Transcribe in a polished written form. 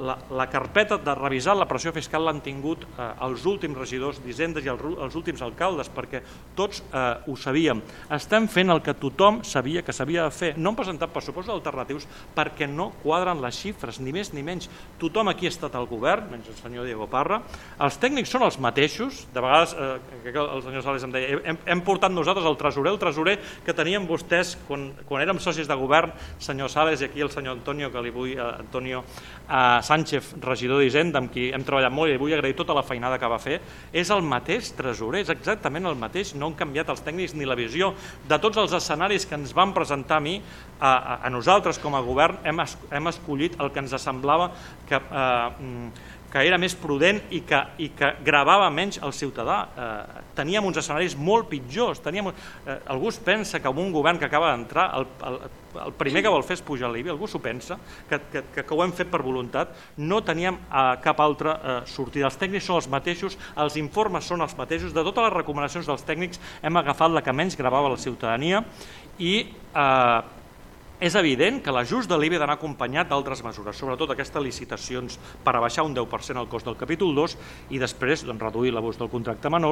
la carpeta de revisar la pressió fiscal l'han tingut els últims regidors d'Hisenda i els últims alcaldes, perquè tots ho sabíem. Estem fent el que tothom sabia que s'havia de fer. No han presentat pressupostos alternatius perquè no quadren les xifres, ni més ni menys. Tothom aquí ha estat al govern, menys el senyor Diego Parra. Els tècnics són els mateixos. De vegades el senyor Sales em deia hem portat nosaltres el tresorer que tenien vostès quan érem socis de govern, senyor Sales, i aquí el senyor Antonio, que li vull, Antonio Sánchez, regidor d'Hisenda, amb qui hem treballat molt i li vull agrair tota la feinada que va fer, és el mateix tresorer, és exactament el mateix, no han canviat els tècnics ni la visió. De tots els escenaris que ens van presentar a nosaltres com a govern hem escollit el que ens semblava que era més prudent i que gravava menys el ciutadà. Teníem uns escenaris molt pitjors. Algú es pensa que un govern que acaba d'entrar, el primer que vol fer és pujar l'IBI, algú s'ho pensa, que ho hem fet per voluntat. No teníem cap altra sortida. Els tècnics són els mateixos, els informes són els mateixos. De totes les recomanacions dels tècnics hem agafat la que menys gravava la ciutadania i és evident que l'ajust de l'IBI ha d'anar acompanyat d'altres mesures, sobretot aquestes licitacions per abaixar un 10% el cost del capítol 2 i després reduir l'abús del contracte menor